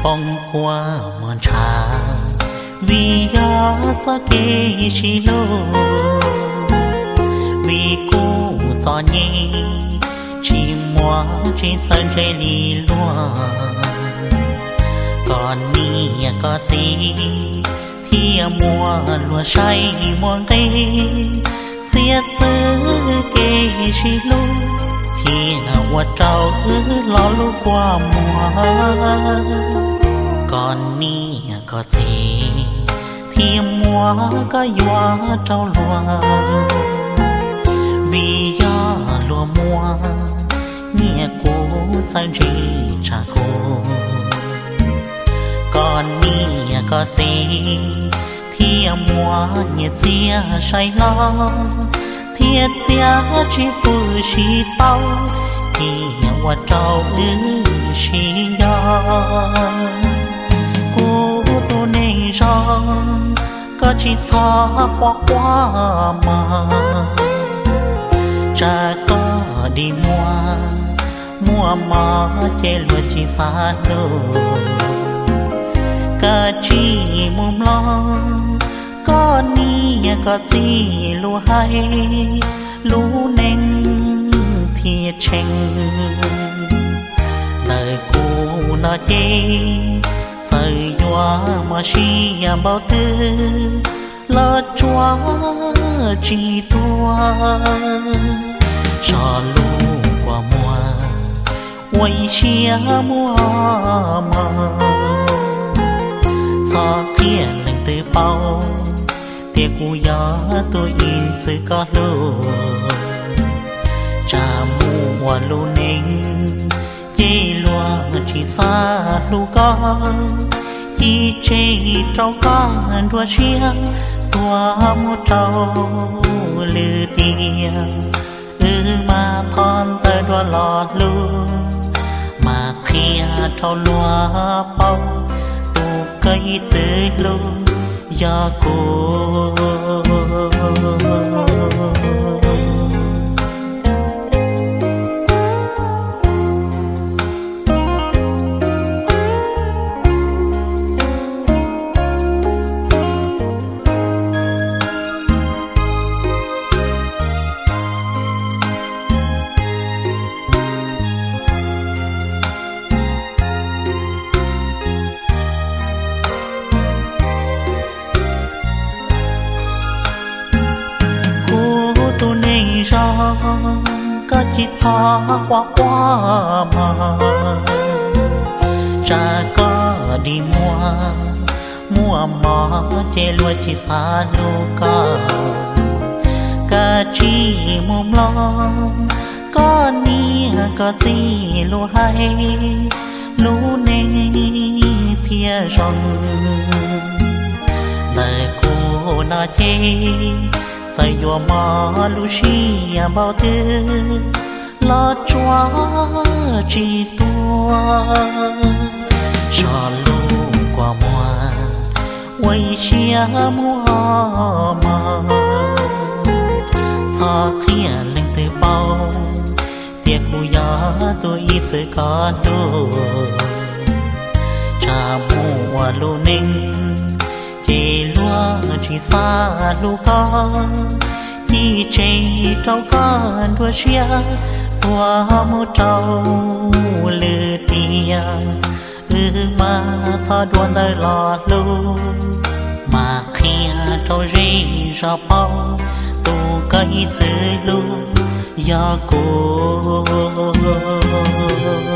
bông qua mòn trà vì gió gió kê chỉ lô vì cô gió nhẹ chỉ mua trên sân trái lì loa còn ni có gì thì mua lúa say mua cây xiết giữ kê chỉ lô thì hoa trâu lo lú qua mùa còn ni có gì thì mua có hoa trâu lúa vì gió lúa mùa nhẹ cô sang rì cha cô còn ni có gì thì mua nhẹ chia say lo thiệt giá chỉ vui chỉ bao thì hoa trâu chỉ gió cô tôi này rong có chỉ xa qua qua mà cha có đi mua mà chê luôn chỉ xa đâu cả chỉ mồm lo có ni có gì lu hay lu nên thiệt chênh đời cô nó chê trời doa mà chi bao tư lo chúa chỉ tua cho lu qua mùa quay chia mùa mà sao thiên lên từ bao tiếc u gió tôi in sự có lô cha mùa lô ninh chỉ loa chỉ xa lô con chỉ chê trâu con đua chia tua một trâu lư tiền mà thon tơ đua lọt luôn mà khi trâu lúa bao tu cây dưới luôn do cô tôi này ra có chỉ xa qua qua mà cha có đi mua mà chê luôn chỉ xa lô cả chỉ mồm lo có ni có gì lô hay lô nên thiệt rằng đời cô nó chê say yo ma lu shi bao tư lo chúa chỉ tua cho lu qua mùa quay chia mùa mà sao khi lên từ bao tiếc u gió tôi ít sự có đồ cha mùa lu ninh chỉ lúa chỉ xa lúa con chỉ chê trâu con đua chia tua một trâu lư tia mà thọ đuôn đời lọt luôn mà khi trâu rì ra bao tu cây dưới luôn do cô